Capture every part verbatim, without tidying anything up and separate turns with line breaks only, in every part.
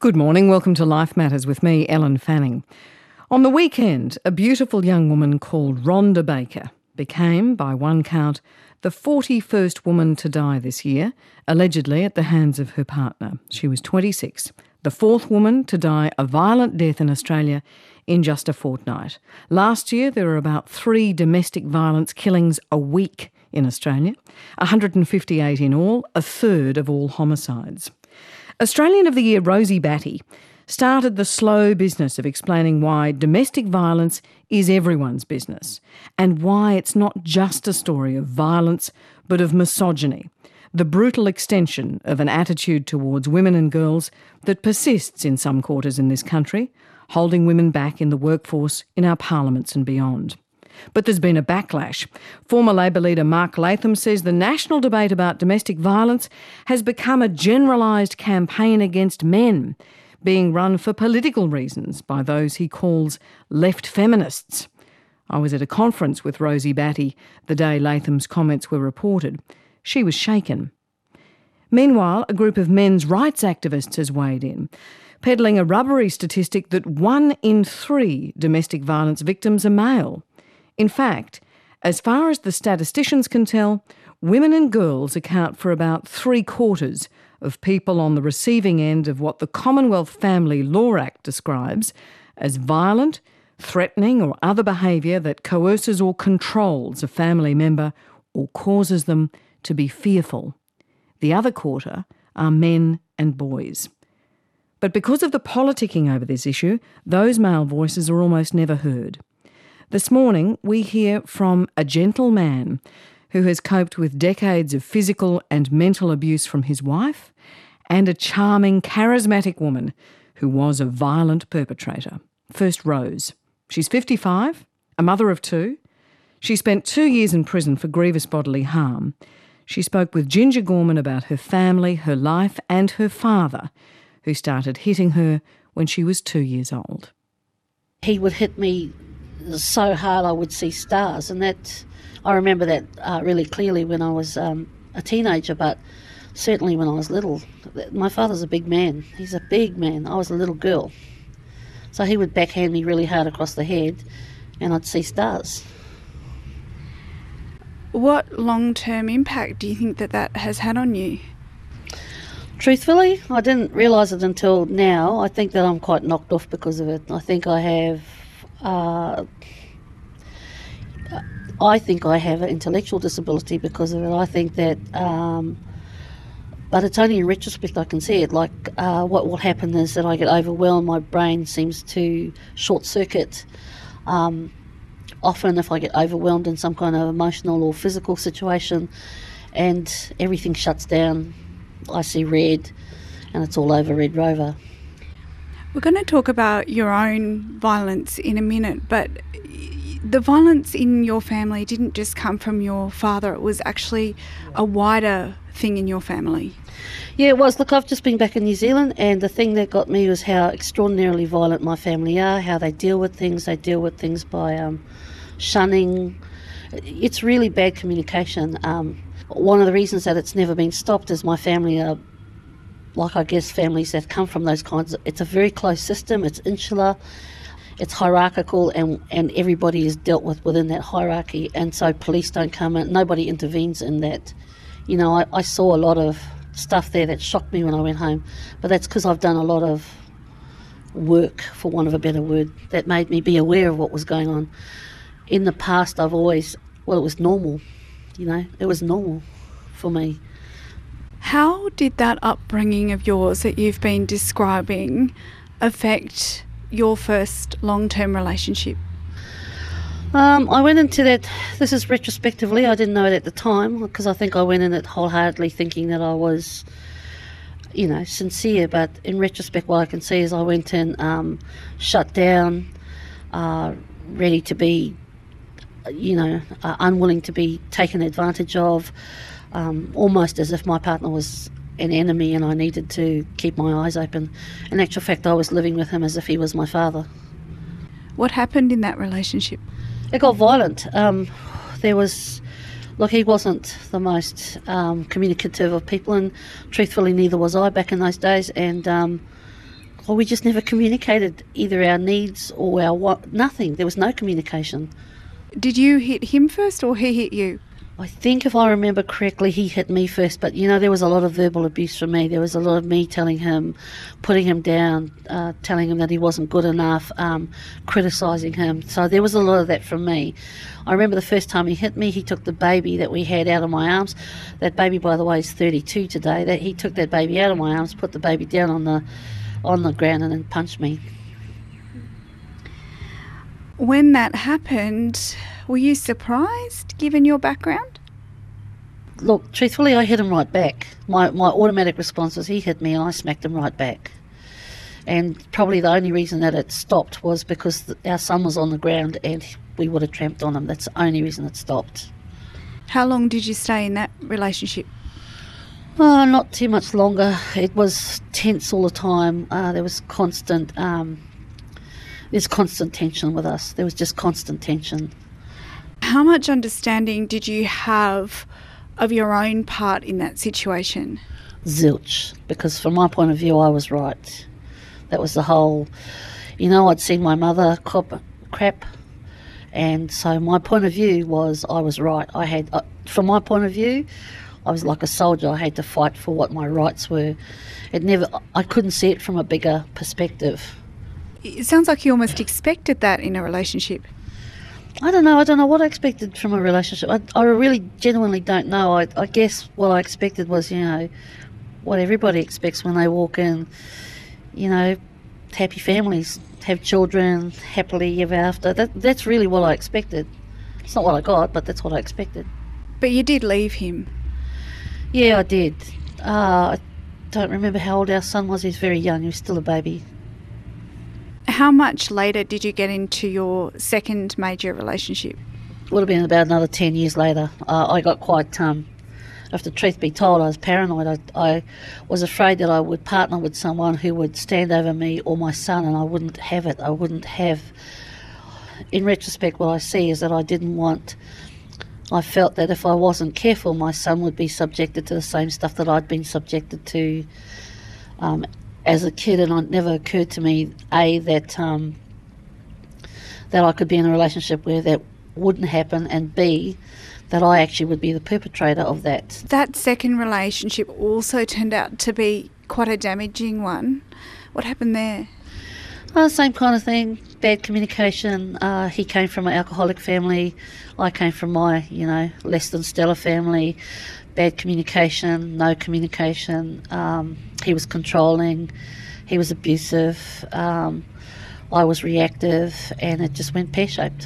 Good morning, welcome to Life Matters with me, Ellen Fanning. On the weekend, a beautiful young woman called Rhonda Baker became, by one count, the forty-first woman to die this year, allegedly at the hands of her partner. She was twenty-six, the fourth woman to die a violent death in Australia in just a fortnight. Last year, there were about three domestic violence killings a week in Australia, one hundred fifty-eight in all, a third of all homicides. Australian of the Year Rosie Batty started the slow business of explaining why domestic violence is everyone's business and why it's not just a story of violence but of misogyny, the brutal extension of an attitude towards women and girls that persists in some quarters in this country, holding women back in the workforce, in our parliaments and beyond. But there's been a backlash. Former Labor leader Mark Latham says the national debate about domestic violence has become a generalised campaign against men, being run for political reasons by those he calls left feminists. I was at a conference with Rosie Batty the day Latham's comments were reported. She was shaken. Meanwhile, a group of men's rights activists has weighed in, peddling a rubbery statistic that one in three domestic violence victims are male. In fact, as far as the statisticians can tell, women and girls account for about three quarters of people on the receiving end of what the Commonwealth Family Law Act describes as violent, threatening or other behaviour that coerces or controls a family member or causes them to be fearful. The other quarter are men and boys. But because of the politicking over this issue, those male voices are almost never heard. This morning, we hear from a gentle man who has coped with decades of physical and mental abuse from his wife, and a charming, charismatic woman who was a violent perpetrator. First, Rose. She's fifty-five, a mother of two. She spent two years in prison for grievous bodily harm. She spoke with Ginger Gorman about her family, her life, and her father, who started hitting her when she was two years old.
He would hit me so hard I would see stars, and that I remember that uh, really clearly when I was um, a teenager, but certainly when I was little. My father's a big man. He's a big man. I was a little girl. So he would backhand me really hard across the head and I'd see stars.
What long-term impact do you think that that has had on you?
Truthfully, I didn't realise it until now. I think that I'm quite knocked off because of it. I think I have Uh, I think I have an intellectual disability because of it. I think that, um, but it's only in retrospect I can see it. Like uh, what will happen is that I get overwhelmed, my brain seems to short circuit. Um, often if I get overwhelmed in some kind of emotional or physical situation and everything shuts down, I see red and it's all over Red Rover.
We're going to talk about your own violence in a minute, but the violence in your family didn't just come from your father. It was actually a wider thing in your family.
Yeah, it was. Look, I've just been back in New Zealand, and the thing that got me was how extraordinarily violent my family are, how they deal with things. They deal with things by um, shunning. It's really bad communication. Um, one of the reasons that it's never been stopped is my family are like I guess families that come from those kinds of, it's a very close system, it's insular, it's hierarchical, and, and everybody is dealt with within that hierarchy, and so police don't come in, nobody intervenes in that. You know, I, I saw a lot of stuff there that shocked me when I went home, but that's because I've done a lot of work, for want of a better word, that made me be aware of what was going on. In the past I've always, well it was normal, you know, it was normal for me.
How did that upbringing of yours that you've been describing affect your first long-term relationship?
Um, I went into that, this is retrospectively, I didn't know it at the time, because I think I went in it wholeheartedly thinking that I was, you know, sincere, but in retrospect what I can see is I went in um, shut down, uh, ready to be, you know, uh, unwilling to be taken advantage of, Um, almost as if my partner was an enemy and I needed to keep my eyes open. In actual fact, I was living with him as if he was my father.
What happened in that relationship?
It got violent. Um, there was, look, he wasn't the most um, communicative of people, and truthfully neither was I back in those days, and um, Well, we just never communicated either our needs or our what, nothing. There was no communication.
Did you hit him first or he hit you?
I think if I remember correctly, he hit me first, but you know, there was a lot of verbal abuse from me. There was a lot of me telling him, putting him down, uh, telling him that he wasn't good enough, um, criticising him. So there was a lot of that from me. I remember the first time he hit me, he took the baby that we had out of my arms. That baby, by the way, is thirty-two today. That he took that baby out of my arms, put the baby down on the on the ground and then punched me.
When that happened, were you surprised, given your background?
Look, truthfully, I hit him right back. My my automatic response was he hit me and I smacked him right back. And probably the only reason that it stopped was because th- our son was on the ground and we would have tramped on him. That's the only reason it stopped.
How long did you stay in that relationship?
Oh, not too much longer. It was tense all the time. Uh, there was constant... Um, There's constant tension with us. There was just constant tension.
How much understanding did you have of your own part in that situation?
Zilch. Because from my point of view, I was right. That was the whole... You know, I'd seen my mother cop crap. And so my point of view was I was right. I had... Uh, from my point of view, I was like a soldier. I had to fight for what my rights were. It never... I couldn't see it from a bigger perspective.
It sounds like you almost expected that in a relationship.
I don't know. I don't know what I expected from a relationship. I, I really genuinely don't know. I, I guess what I expected was, you know, what everybody expects when they walk in. You know, happy families, have children, happily ever after. That, that's really what I expected. It's not what I got, but that's what I expected.
But you did leave him.
Yeah, I did. Uh, I don't remember how old our son was. He was very young. He was still a baby.
How much later did you get into your second major relationship?
Would have been about another ten years later. Uh, I got quite, um, if the truth be told, I was paranoid. I, I was afraid that I would partner with someone who would stand over me or my son, and I wouldn't have it. I wouldn't have... In retrospect, what I see is that I didn't want... I felt that if I wasn't careful, my son would be subjected to the same stuff that I'd been subjected to um, as a kid, and it never occurred to me, A, that um, that I could be in a relationship where that wouldn't happen, and B, that I actually would be the perpetrator of that.
That second relationship also turned out to be quite a damaging one. What happened there?
Uh, same kind of thing, bad communication. Uh, he came from an alcoholic family. I came from my, you know, less than stellar family. Bad communication, no communication. Um, he was controlling. He was abusive. Um, I was reactive, and it just went pear-shaped.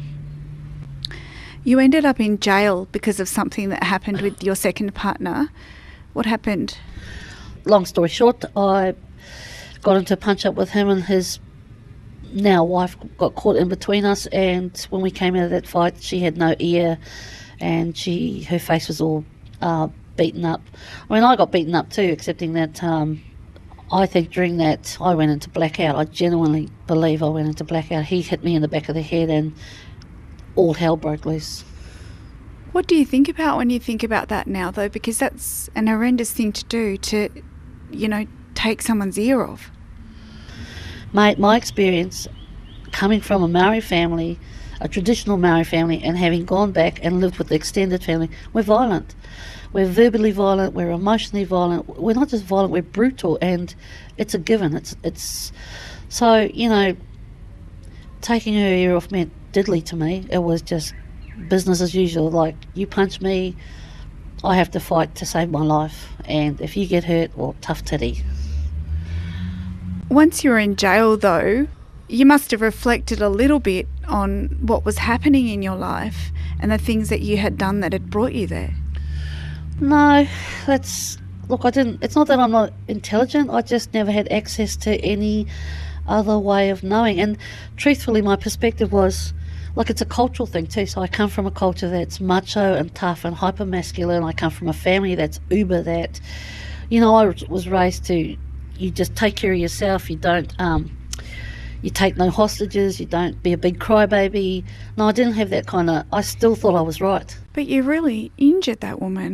You ended up in jail because of something that happened with your second partner. What happened?
Long story short, I got into a punch-up with him, and his now wife got caught in between us, and when we came out of that fight, she had no ear, and she her face was all uh, beaten up. I mean, I got beaten up too, excepting that um, I think during that I went into blackout. I genuinely believe I went into blackout. He hit me in the back of the head, and all hell broke loose.
What do you think about when you think about that now, though? Because that's an horrendous thing to do, to, you know, take someone's ear off.
My, my experience coming from a Maori family, a traditional Maori family, and having gone back and lived with the extended family, we're violent. We're verbally violent, we're emotionally violent. We're not just violent, we're brutal, and it's a given. It's it's so, you know, taking her ear off meant diddly to me. It was just business as usual. Like, you punch me, I have to fight to save my life, and if you get hurt, well, tough titty.
Once you were in jail, though, you must have reflected a little bit on what was happening in your life and the things that you had done that had brought you there.
No, that's... Look, I didn't... It's not that I'm not intelligent, I just never had access to any other way of knowing. And truthfully, my perspective was... Like, it's a cultural thing too. So I come from a culture that's macho and tough and hyper-masculine. I come from a family that's uber that... You know, I was raised to... You just take care of yourself. You don't, um, you take no hostages. You don't be a big crybaby. No, I didn't have that kind of. I still thought I was right.
But you really injured that woman.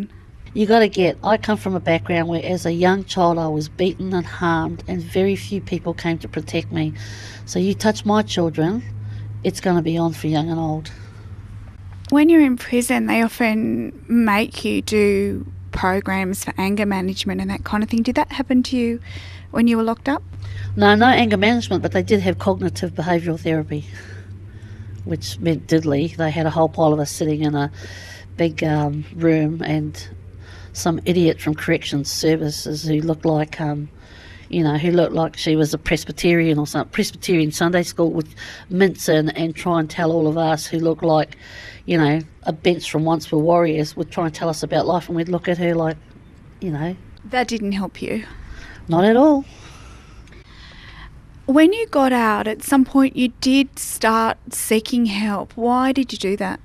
You got to get, I come from a background where as a young child I was beaten and harmed and very few people came to protect me. So you touch my children, it's going to be on for young and old.
When you're in prison, they often make you do programs for anger management and that kind of thing. Did that happen to you when you were locked up?
No, no anger management, but they did have cognitive behavioural therapy, which meant diddly. They had a whole pile of us sitting in a big um, room, and some idiot from Corrections Services who looked like, um, you know, who looked like she was a Presbyterian or something, Presbyterian Sunday school, would mince in and try and tell all of us who looked like, you know, a bench from Once Were Warriors, would try and tell us about life, and we'd look at her like, you know.
That didn't help you?
Not at all.
When you got out, at some point you did start seeking help. Why did you do that?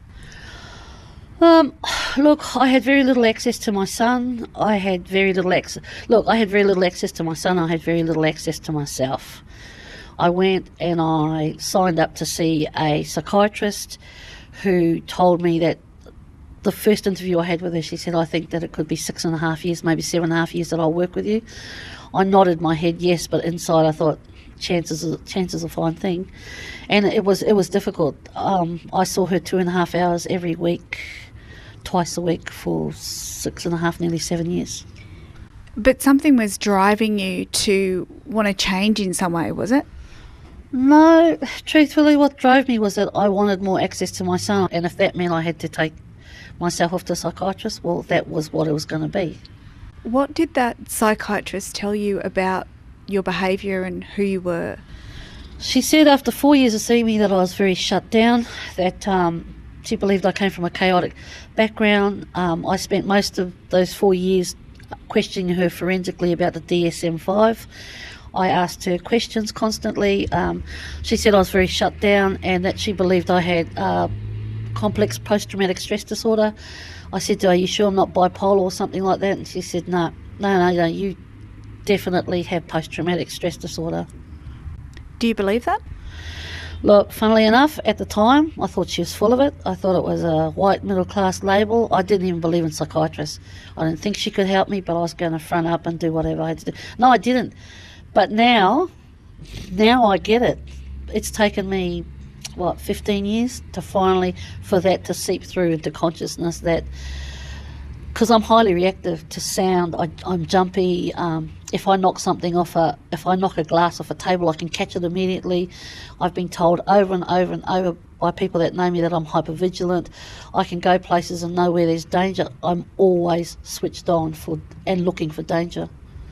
Um, look, I had very little access to my son. I had very little access. Look, I had very little access to my son. I had very little access to myself. I went and I signed up to see a psychiatrist who told me that the first interview I had with her, she said, I think that it could be six and a half years, maybe seven and a half years that I'll work with you. I nodded my head yes, but inside I thought, chances chances a fine thing. And it was it was difficult. Um, I saw her two and a half hours every week, twice a week for six and a half, nearly seven years.
But something was driving you to want to change in some way, was it?
No, truthfully what drove me was that I wanted more access to my son, and if that meant I had to take myself off to a psychiatrist, well, that was what it was going to be.
What did that psychiatrist tell you about your behaviour and who you were?
She said after four years of seeing me that I was very shut down, that um, she believed I came from a chaotic background. Um, I spent most of those four years questioning her forensically about the D S M five. I asked her questions constantly. Um, she said I was very shut down and that she believed I had uh, complex post-traumatic stress disorder. I said to her, are you sure I'm not bipolar or something like that? And she said, no, no, no, no, you definitely have post-traumatic stress disorder.
Do you believe that?
Look, funnily enough, at the time, I thought she was full of it. I thought it was a white middle-class label. I didn't even believe in psychiatrists. I didn't think she could help me, but I was going to front up and do whatever I had to do. No, I didn't. But now, now I get it. It's taken me, what, fifteen years to finally, for that to seep through into consciousness that, because I'm highly reactive to sound, I, I'm jumpy. Um, if I knock something off a, if I knock a glass off a table, I can catch it immediately. I've been told over and over and over by people that know me that I'm hypervigilant. I can go places and know where there's danger. I'm always switched on for and looking for danger.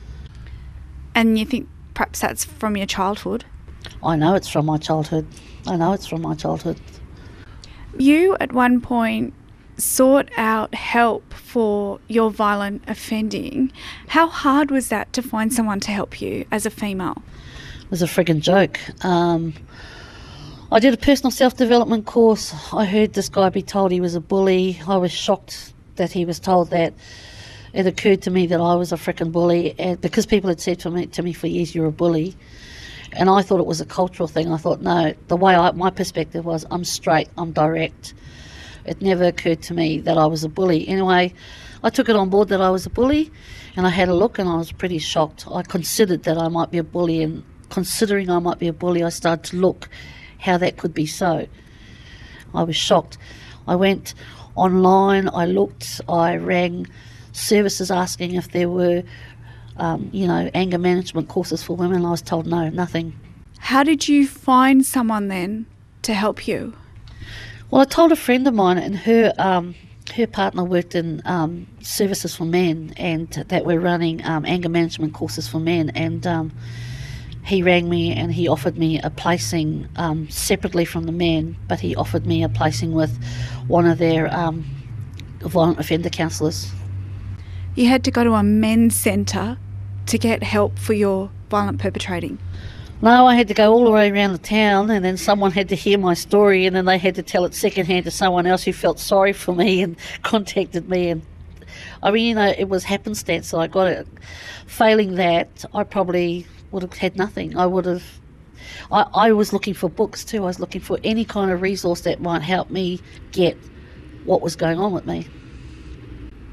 And you think perhaps that's from your childhood?
I know it's from my childhood. I know it's from my childhood.
You, at one point, sought out help for your violent offending. How hard was that to find someone to help you as a female?
It was a friggin' joke. Um, I did a personal self-development course. I heard this guy be told he was a bully. I was shocked that he was told that. It occurred to me that I was a frickin' bully, and because people had said to me, to me for years, you're a bully. And I thought it was a cultural thing. I thought, no, the way I, my perspective was, I'm straight, I'm direct. It never occurred to me that I was a bully. Anyway, I took it on board that I was a bully, and I had a look and I was pretty shocked. I considered that I might be a bully, and considering I might be a bully, I started to look how that could be so. I was shocked. I went online, I looked, I rang services asking if there were, um, you know, anger management courses for women. I was told no, nothing.
How did you find someone then to help you?
Well, I told a friend of mine, and her um, her partner worked in um, services for men, and that we're running um, anger management courses for men. And um, he rang me and he offered me a placing um, separately from the men, but he offered me a placing with one of their um, violent offender counsellors.
You had to go to a men's centre to get help for your violent perpetrating?
No, I had to go all the way around the town, and then someone had to hear my story, and then they had to tell it secondhand to someone else who felt sorry for me and contacted me. And I mean, you know, it was happenstance that I got it. Failing that, I probably would have had nothing. I would have. I, I was looking for books too. I was looking for any kind of resource that might help me get what was going on with me.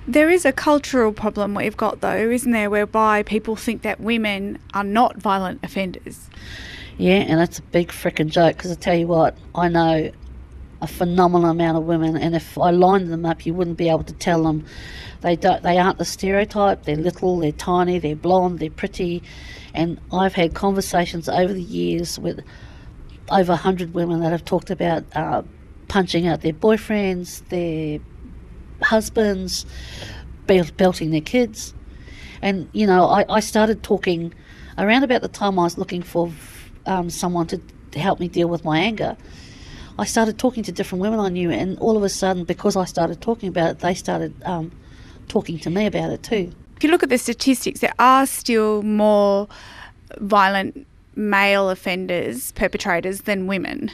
There is a cultural problem we've got though, isn't there, whereby people think that women are not violent offenders.
Yeah, and that's a big frickin' joke, because I tell you what, I know a phenomenal amount of women, and if I lined them up, you wouldn't be able to tell them. They don't. They aren't the stereotype. They're little, they're tiny, they're blonde, they're pretty, and I've had conversations over the years with over a hundred women that have talked about uh, punching out their boyfriends, their husbands, belt- belting their kids. And, you know, I, I started talking around about the time I was looking for um, someone to, to help me deal with my anger. I started talking to different women I knew, and all of a sudden, because I started talking about it, they started um, talking to me about it too.
If you look at the statistics, there are still more violent male offenders, perpetrators, than women.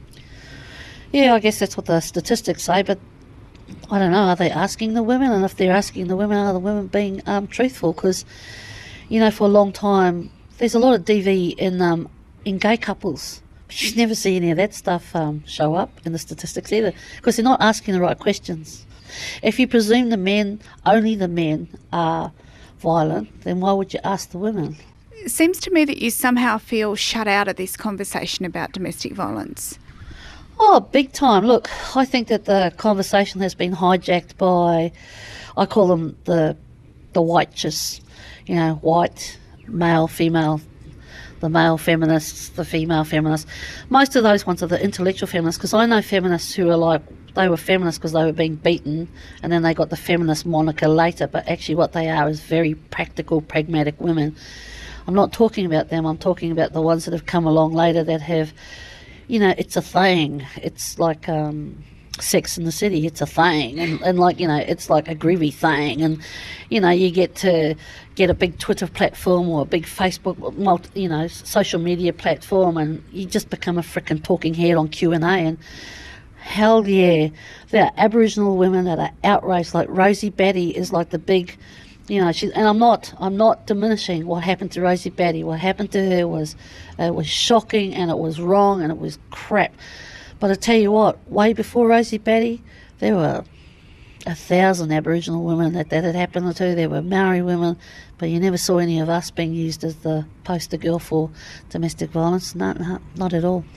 Yeah, I guess that's what the statistics say, but I don't know, are they asking the women? And if they're asking the women, are the women being um, truthful? Because, you know, for a long time, there's a lot of D V in um, in gay couples, but you never see any of that stuff um, show up in the statistics either, because they're not asking the right questions. If you presume the men, only the men, are violent, then why would you ask the women?
It seems to me that you somehow feel shut out of this conversation about domestic violence.
Oh, big time. Look, I think that the conversation has been hijacked by, I call them the the whitechists, you know, white, male, female, the male feminists, the female feminists. Most of those ones are the intellectual feminists, because I know feminists who are like, they were feminists because they were being beaten, and then they got the feminist moniker later, but actually what they are is very practical, pragmatic women. I'm not talking about them, I'm talking about the ones that have come along later that have, you know, it's a thing. It's like um, Sex in the City, it's a thing. And, and like, you know, it's like a groovy thing. And, you know, you get to get a big Twitter platform or a big Facebook, multi, you know, social media platform, and you just become a frickin' talking head on Q and A. And hell yeah, there are Aboriginal women that are outraged. Like Rosie Batty is like the big... You know, she, and I'm not, I'm not diminishing what happened to Rosie Batty. What happened to her was, uh, it was shocking, and it was wrong, and it was crap. But I tell you what, way before Rosie Batty, there were a thousand Aboriginal women that that had happened to. There were Maori women, but you never saw any of us being used as the poster girl for domestic violence. No, no, not at all.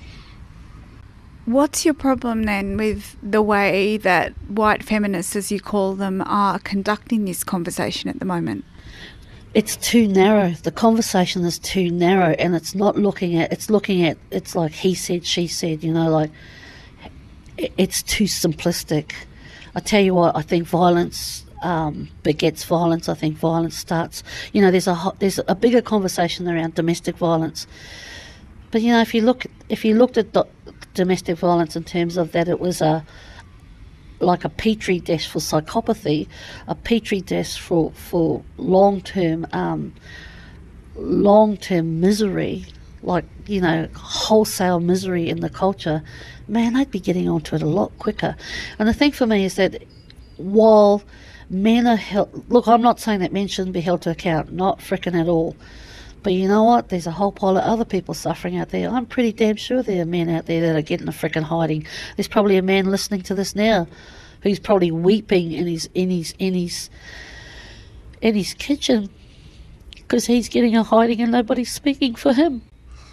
What's your problem then with the way that white feminists, as you call them, are conducting this conversation at the moment?
It's too narrow. The conversation is too narrow, and it's not looking at, it's looking at, it's like he said, she said, you know, like, it's too simplistic. I tell you what, I think violence um, begets violence. I think violence starts, you know, there's a, there's a bigger conversation around domestic violence. But, you know, if you look, if you looked at do- domestic violence in terms of that it was a like a petri dish for psychopathy, a petri dish for for long term um, long term misery, like, you know, wholesale misery in the culture, man, they'd be getting onto it a lot quicker. And the thing for me is that while men are held, look, I'm not saying that men shouldn't be held to account, not frickin' at all. But you know what? There's a whole pile of other people suffering out there. I'm pretty damn sure there are men out there that are getting a frickin' hiding. There's probably a man listening to this now who's probably weeping in his in his in his in his kitchen because he's getting a hiding and nobody's speaking for him.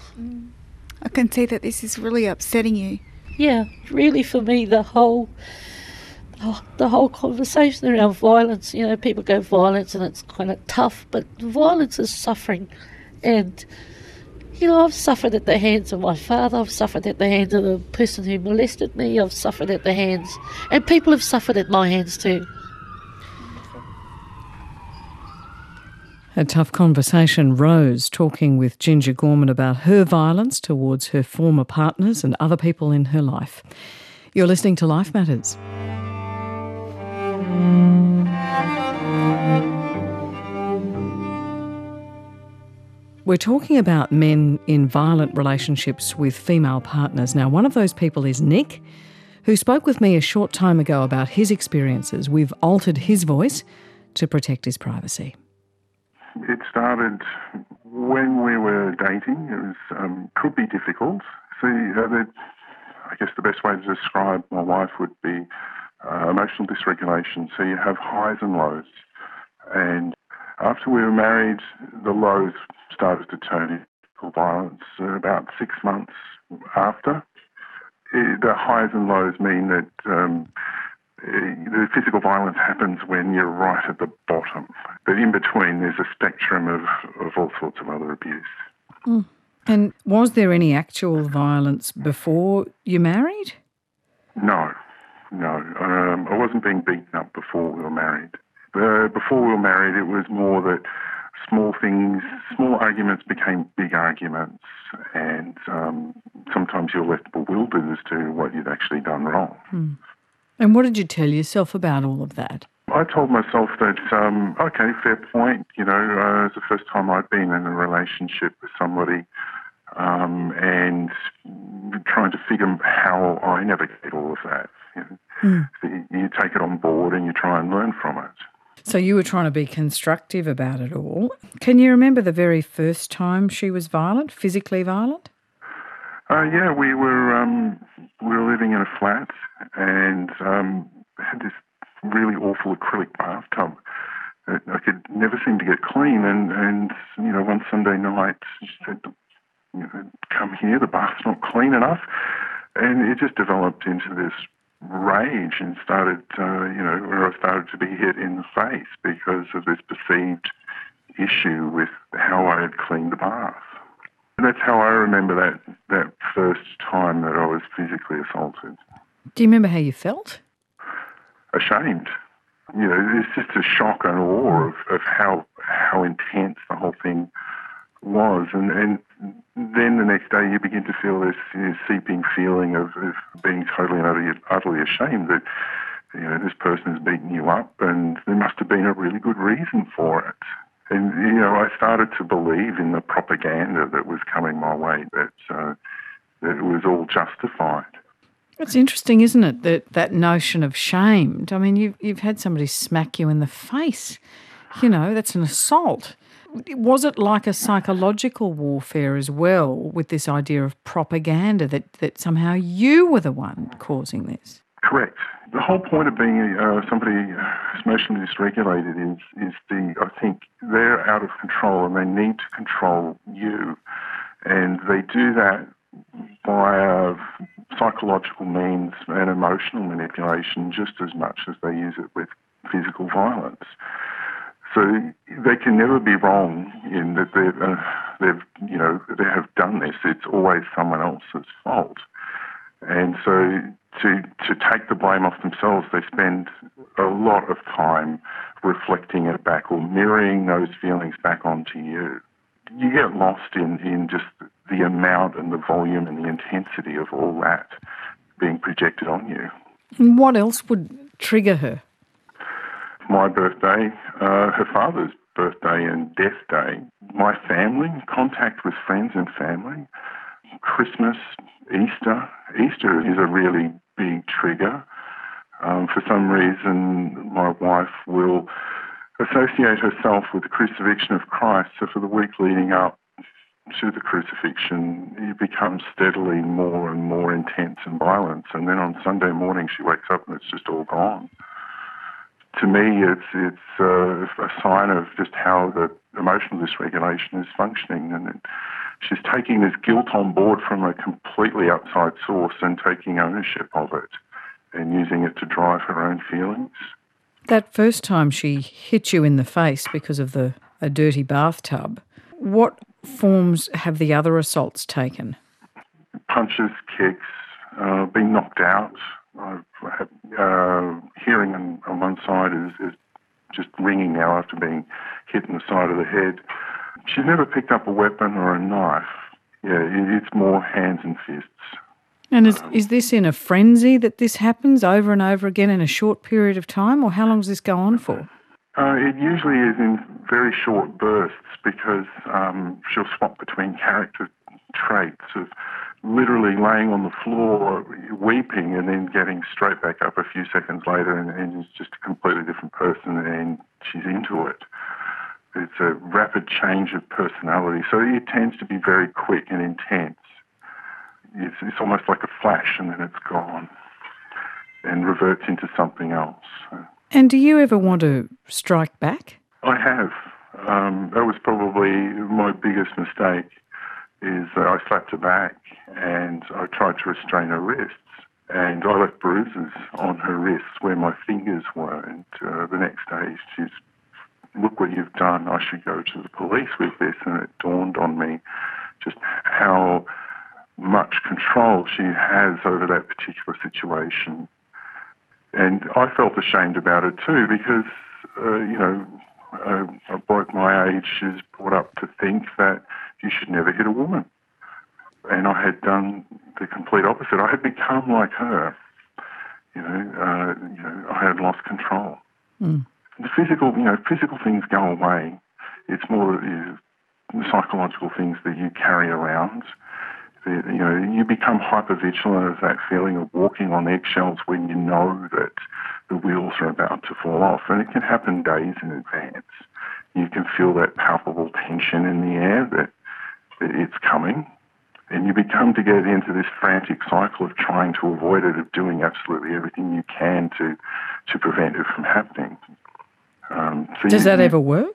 I can see that this is really upsetting you.
Yeah, really, for me, the whole oh, the whole conversation around violence. You know, people go violence and it's kind of tough, but violence is suffering. And, you know, I've suffered at the hands of my father, I've suffered at the hands of the person who molested me, I've suffered at the hands, and people have suffered at my hands too.
A tough conversation. Rose talking with Ginger Gorman about her violence towards her former partners and other people in her life. You're listening to Life Matters. We're talking about men in violent relationships with female partners. Now, one of those people is Nick, who spoke with me a short time ago about his experiences. We've altered his voice to protect his privacy.
It started when we were dating. It was um, could be difficult. See, uh, the, I guess the best way to describe my wife would be uh, emotional dysregulation. So you have highs and lows. And after we were married, the lows started to turn into violence. Uh, about six months after, it, the highs and lows mean that um, the physical violence happens when you're right at the bottom. But in between, there's a spectrum of, of all sorts of other abuse.
Mm. And was there any actual violence before you married?
No, no. Um, I wasn't being beaten up before we were married. Uh, before we were married, it was more that small things, small arguments became big arguments, and um, sometimes you're left bewildered as to what you'd actually done wrong.
Mm. And what did you tell yourself about all of that?
I told myself that, um, okay, fair point, you know, uh, it's the first time I'd been in a relationship with somebody, um, and trying to figure how I navigate all of that. You know. Mm. So you, you take it on board and you try and learn from it.
So you were trying to be constructive about it all. Can you remember the very first time she was violent, physically violent?
Uh, yeah, we were um, we were living in a flat, and um, had this really awful acrylic bathtub that I could never seem to get clean. And, and you know, one Sunday night, she said, you know, "Come here, the bath's not clean enough," and it just developed into this rage and started, uh, you know, where I started to be hit in the face because of this perceived issue with how I had cleaned the bath. And that's how I remember that, that first time that I was physically assaulted.
Do you remember how you felt?
Ashamed. You know, it's just a shock and awe of, of how how intense the whole thing was. And, and then the next day you begin to feel this, this seeping feeling of, of being totally and utterly, utterly ashamed that, you know, this person has beaten you up, and there must have been a really good reason for it. And, you know, I started to believe in the propaganda that was coming my way, that, uh, that it was all justified.
It's interesting, isn't it, that that notion of shamed. I mean, you've, you've had somebody smack you in the face. You know, that's an assault. Was it like a psychological warfare as well, with this idea of propaganda, that, that somehow you were the one causing this?
Correct. The whole point of being uh, somebody who's emotionally dysregulated is, is the, I think, they're out of control and they need to control you. And they do that via psychological means and emotional manipulation just as much as they use it with physical violence. So they can never be wrong in that they've, uh, they've, you know, they have done this. It's always someone else's fault. And so to to take the blame off themselves, they spend a lot of time reflecting it back or mirroring those feelings back onto you. You get lost in, in just the amount and the volume and the intensity of all that being projected on you.
And what else would trigger her?
My birthday, uh, her father's birthday and death day, my family, contact with friends and family, Christmas, Easter. Easter is a really big trigger. Um, for some reason, my wife will associate herself with the crucifixion of Christ. So for the week leading up to the crucifixion, it becomes steadily more and more intense and violent. And then on Sunday morning, she wakes up and it's just all gone. To me, it's it's uh, a sign of just how the emotional dysregulation is functioning, and it, she's taking this guilt on board from a completely outside source and taking ownership of it and using it to drive her own feelings.
That first time she hit you in the face because of the a dirty bathtub, what forms have the other assaults taken? Punches,
kicks, uh, being knocked out. I've had, uh, hearing on, on one side is, is just ringing now after being hit in the side of the head. She's never picked up a weapon or a knife. Yeah, it, it's more hands and fists.
And is, um, is this in a frenzy that this happens over and over again in a short period of time, or how long does this go on for?
Uh, it usually is in very short bursts because um, she'll swap between character traits of literally laying on the floor, weeping, and then getting straight back up a few seconds later and, and is just a completely different person, and she's into it. It's a rapid change of personality, so it tends to be very quick and intense. It's, it's almost like a flash and then it's gone. and reverts into something else.
And do you ever want to strike back?
I have. Um, that was probably my biggest mistake, is that I slapped her back and I tried to restrain her wrists, and I left bruises on her wrists where my fingers were, and uh, the next day she's, look what you've done, I should go to the police with this, and it dawned on me just how much control she has over that particular situation. And I felt ashamed about it too, because, uh, you know, a, a bloke my age is brought up to think that you should never hit a woman. And I had done the complete opposite. I had become like her. You know, uh, you know, I had lost control.
Mm.
The physical, you know, physical things go away. It's more you know, psychological things that you carry around. You know, you become hypervigilant of that feeling of walking on eggshells when you know that the wheels are about to fall off, and it can happen days in advance. You can feel that palpable tension in the air that, that it's coming, and you become to get into this frantic cycle of trying to avoid it, of doing absolutely everything you can to to prevent it from happening. Um, so
Does
you,
that
you,
ever work?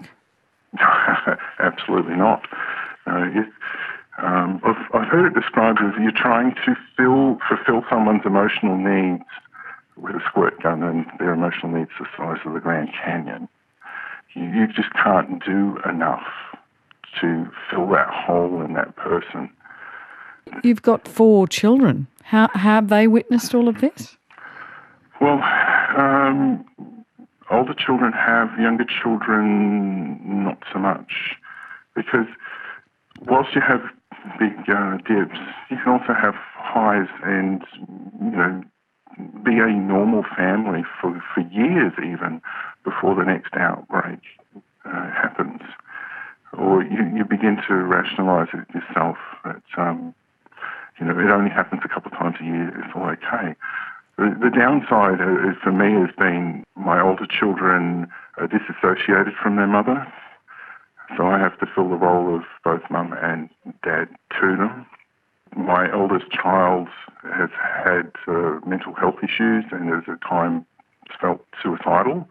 Absolutely not. Uh, it, um, I've, I've heard it described as you're trying to fill, fulfill someone's emotional needs with a squirt gun, and their emotional needs the size of the Grand Canyon. You, you just can't do enough to fill that hole in that person.
You've got four children. How, how have they witnessed all of this?
Well, um, older children have, younger children not so much, because whilst you have big uh, dips, you can also have highs and, you know, be a normal family for, for years even before the next outbreak uh, happens. Or you, you begin to rationalise it yourself that, um, you know, it only happens a couple of times a year, it's all okay. The, the downside uh, for me has been my older children are disassociated from their mother, so I have to fill the role of both mum and dad to them. My eldest child has had uh, mental health issues and has at times felt suicidal,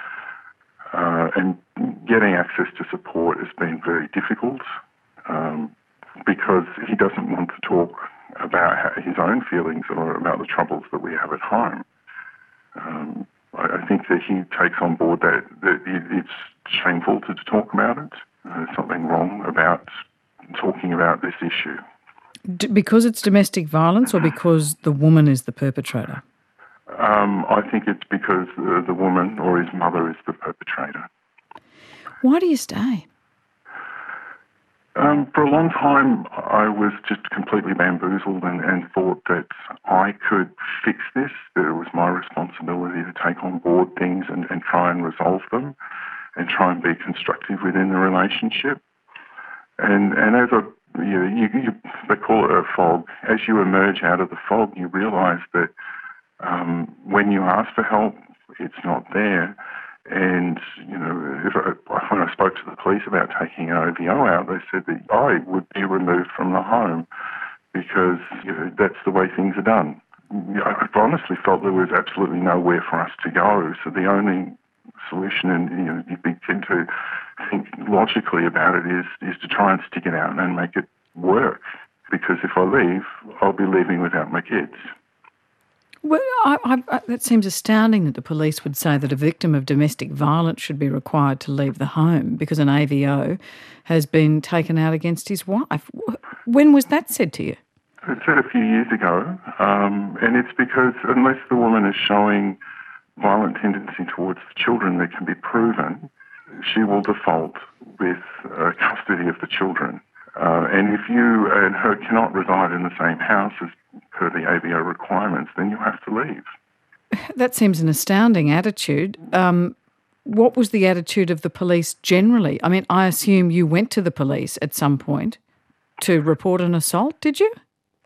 uh, and getting access to support has been very difficult um, because he doesn't want to talk about his own feelings or about the troubles that we have at home. Um, I, I think that he takes on board that, that it's shameful to talk about it. Uh, there's something wrong about talking about this issue.
D- because it's domestic violence, or because the woman is the perpetrator?
Um, I think it's because uh, the woman or his mother is the perpetrator.
Why do you stay?
Um, for a long time, I was just completely bamboozled and, and thought that I could fix this, that it was my responsibility to take on board things and, and try and resolve them and try and be constructive within the relationship. And and as I, you, you, you, they call it a fog. As you emerge out of the fog, you realise that um, when you ask for help, it's not there. And, you know, if I, when I spoke to the police about taking an O V O out, they said that I would be removed from the home because, you know, that's the way things are done. I honestly felt there was absolutely nowhere for us to go. So the only solution, and, you know, you begin to think logically about it, is, is to try and stick it out and make it work. Because if I leave, I'll be leaving without my kids.
Well, I, I, I, that seems astounding that the police would say that a victim of domestic violence should be required to leave the home because an A V O has been taken out against his wife. When was that said to you?
It was said a few years ago, um, and it's because unless the woman is showing violent tendency towards the children that can be proven, she will default with uh, custody of the children. Uh, and if you and her cannot reside in the same house as per the A V O requirements, then you have to leave.
That seems an astounding attitude. Um, what was the attitude of the police generally? I mean, I assume you went to the police at some point to report an assault, did you?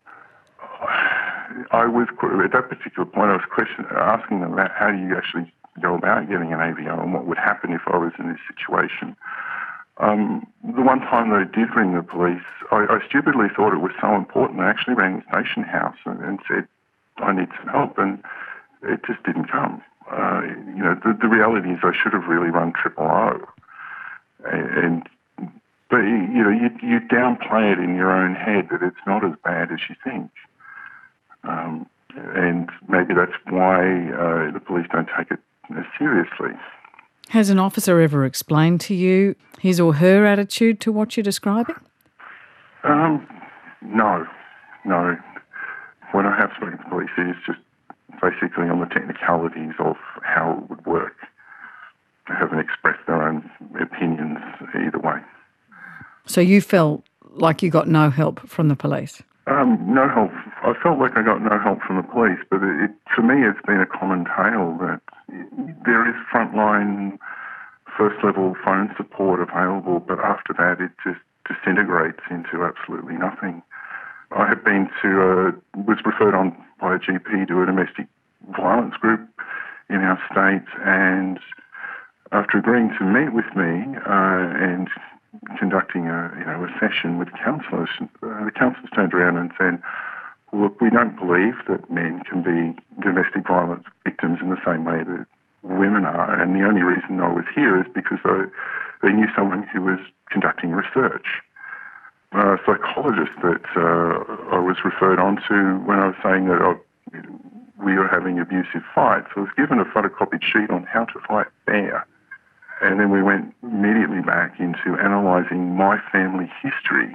I was, at that particular point, I was question, asking them about how do you actually go about getting an A V O and what would happen if I was in this situation. Um, the one time they did ring the police, I, I stupidly thought it was so important. I actually rang the station house and, and said, I need some help. And it just didn't come. Uh, you know, the, the reality is I should have really run triple O. And, but, you know, you, you downplay it in your own head that it's not as bad as you think. Um, and maybe that's why uh, the police don't take it as seriously.
Has an officer ever explained to you his or her attitude to what you're describing?
Um, no, no. When I have spoken to the police, it's just basically on the technicalities of how it would work. They haven't expressed their own opinions either way.
So you felt like you got no help from the police?
Um, no help. I felt like I got no help from the police, but it, for me it's been a common tale that there is frontline first-level phone support available, but after that it just disintegrates into absolutely nothing. I have been to, uh, was referred on by a G P to a domestic violence group in our state, and after agreeing to meet with me uh, and conducting a, you know, a session with counsellors, uh, the counsellors turned around and said, look, we don't believe that men can be domestic violence victims in the same way that women are, and the only reason I was here is because I, they knew someone who was conducting research. A psychologist that uh, I was referred on to when I was saying that I, we were having abusive fights. I was given a photocopied sheet on how to fight fair. And then we went immediately back into analysing my family history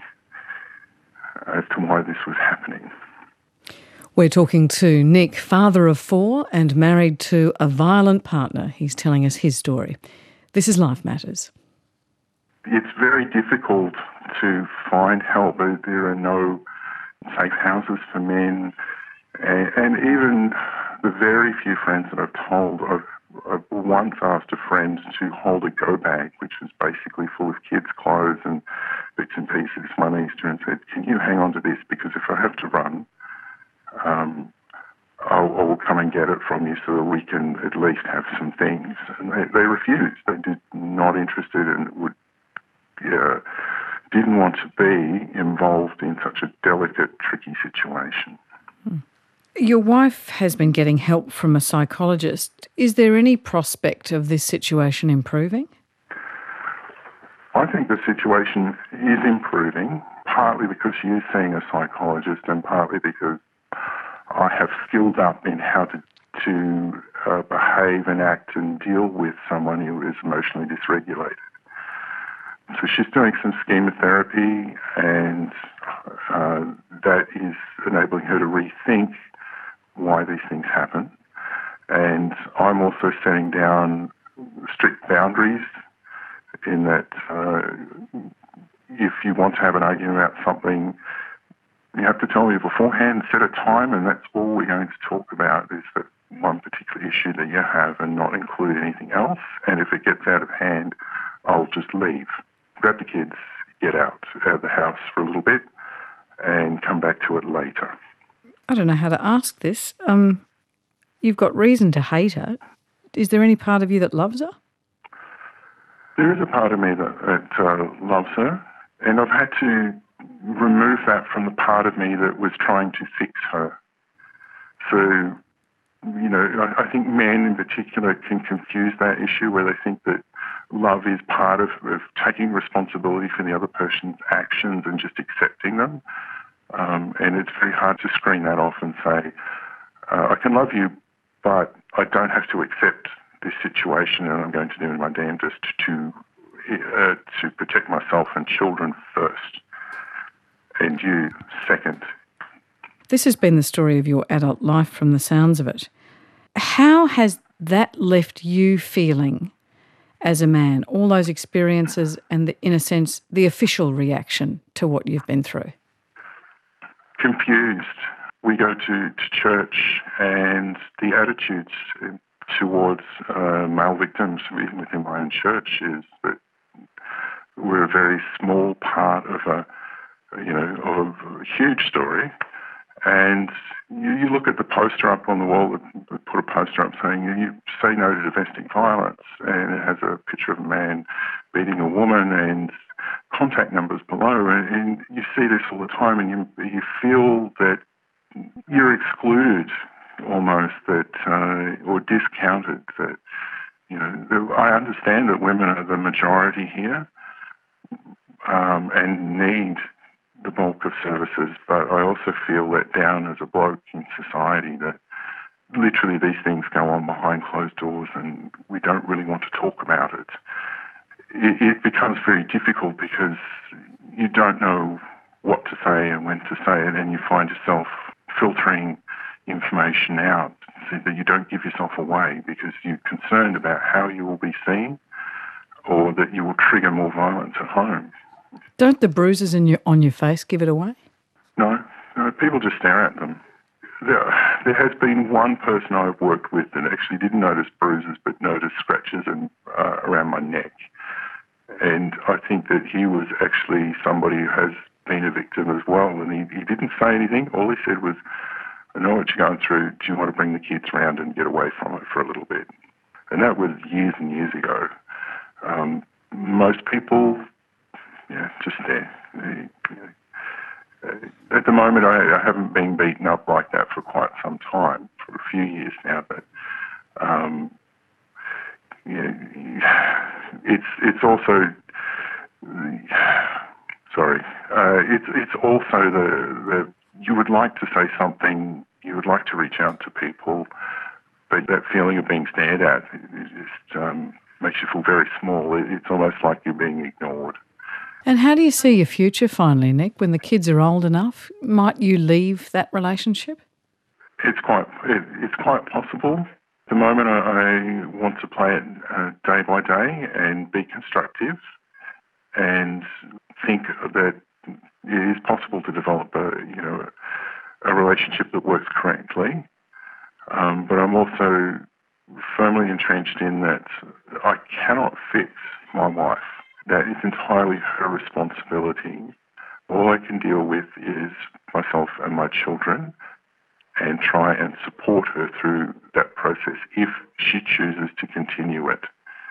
as to why this was happening.
We're talking to Nick, father of four and married to a violent partner. He's telling us his story. This is Life Matters.
It's very difficult to find help. There are no safe houses for men, and, and even the very few friends that I've told, I've, I've once asked a friend to hold a go bag, which was basically full of kids' clothes and bits and pieces one Easter, and said, can you hang on to this, because if I have to run, um, I'll, I will come and get it from you so that we can at least have some things. And they, they refused. They did not interested and would uh, didn't want to be involved in such a delicate, tricky situation.
Hmm. Your wife has been getting help from a psychologist. Is there any prospect of this situation improving?
I think the situation is improving, partly because she is seeing a psychologist and partly because I have skilled up in how to, to uh, behave and act and deal with someone who is emotionally dysregulated. So she's doing some schema therapy, and uh, that is enabling her to rethink why these things happen. And I'm also setting down strict boundaries in that uh, if you want to have an argument about something, you have to tell me beforehand, set a time, and that's all we're going to talk about is that one particular issue that you have and not include anything else. And if it gets out of hand, I'll just leave. Grab the kids, get out of the house for a little bit and come back to it later.
I don't know how to ask this. Um, you've got reason to hate her. Is there any part of you that loves her?
There is a part of me that, that uh, loves her, and I've had to remove that from the part of me that was trying to fix her. So, you know, I, I think men in particular can confuse that issue where they think that love is part of, of taking responsibility for the other person's actions and just accepting them. Um, and it's very hard to screen that off and say, uh, I can love you, but I don't have to accept this situation, and I'm going to do my damnedest to uh, to protect myself and children first, and you second.
This has been the story of your adult life from the sounds of it. How has that left you feeling as a man, all those experiences and, the, in a sense, the official reaction to what you've been through?
Confused. We go to, to church, and the attitudes towards uh, male victims, even within my own church, is that we're a very small part of a, you know, of a huge story. And you, you look at the poster up on the wall, that put a poster up saying, you say no to domestic violence, and it has a picture of a man beating a woman and contact numbers below, and, and you see this all the time, and you, you feel that you're excluded almost that, uh, or discounted that, you know, the, I understand that women are the majority here um, and need the bulk of services, but I also feel let down as a bloke in society that literally these things go on behind closed doors and we don't really want to talk about it. It, it becomes very difficult because you don't know what to say and when to say it, and you find yourself filtering information out so that you don't give yourself away because you're concerned about how you will be seen or that you will trigger more violence at home.
Don't the bruises in your, on your face give it away?
No, no, people just stare at them. There, there has been one person I've worked with that actually didn't notice bruises but noticed scratches and, uh, around my neck. And I think that he was actually somebody who has been a victim as well, and he, he didn't say anything. All he said was, I know what you're going through. Do you want to bring the kids round and get away from it for a little bit? And that was years and years ago. Um, most people, yeah, just there. They, you know, uh, at the moment, I, I haven't been beaten up like that for quite some time, for a few years now, but um, yeah, it's it's also sorry, uh, it's it's also the, the you would like to say something, you would like to reach out to people, but that feeling of being stared at it just um, makes you feel very small. It's almost like you're being ignored.
And how do you see your future finally, Nick, when the kids are old enough? Might you leave that relationship?
It's quite it, it's quite possible. At the moment, I, I want to play it uh, day by day and be constructive and think that it is possible to develop a you know a relationship that works correctly. Um, but I'm also firmly entrenched in that I cannot fix my wife. That is entirely her responsibility. All I can deal with is myself and my children and try and support her through that process if she chooses to continue it.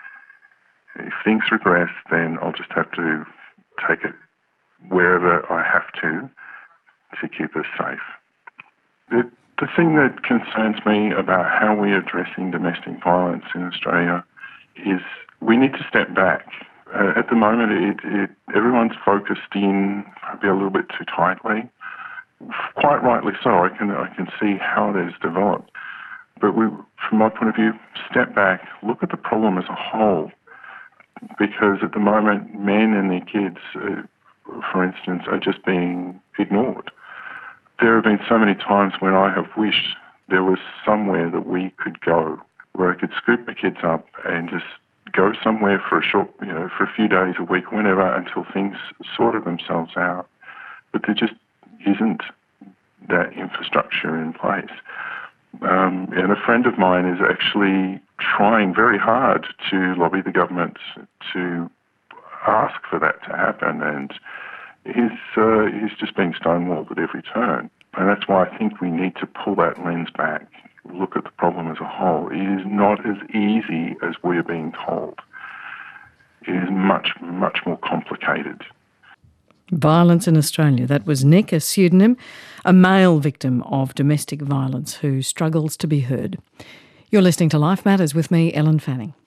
If things regress, then I'll just have to take it wherever I have to to keep us safe. The, the thing that concerns me about how we're addressing domestic violence in Australia is we need to step back. Uh, at the moment, it, it, everyone's focused in maybe a little bit too tightly. Quite rightly so. I can I can see how it has developed. But we, from my point of view, step back, look at the problem as a whole. Because at the moment, men and their kids, uh, for instance, are just being ignored. There have been so many times when I have wished there was somewhere that we could go where I could scoop the kids up and just go somewhere for a short, you know, for a few days, a week, whenever, until things sorted themselves out. But there just isn't that infrastructure in place. Um, and a friend of mine is actually trying very hard to lobby the government to ask for that to happen, and he's, uh, he's just being stonewalled at every turn. And that's why I think we need to pull that lens back, look at the problem as a whole. It is not as easy as we're being told. It is much, much more complicated.
Violence in Australia. That was Nick, a pseudonym, a male victim of domestic violence who struggles to be heard. You're listening to Life Matters with me, Ellen Fanning.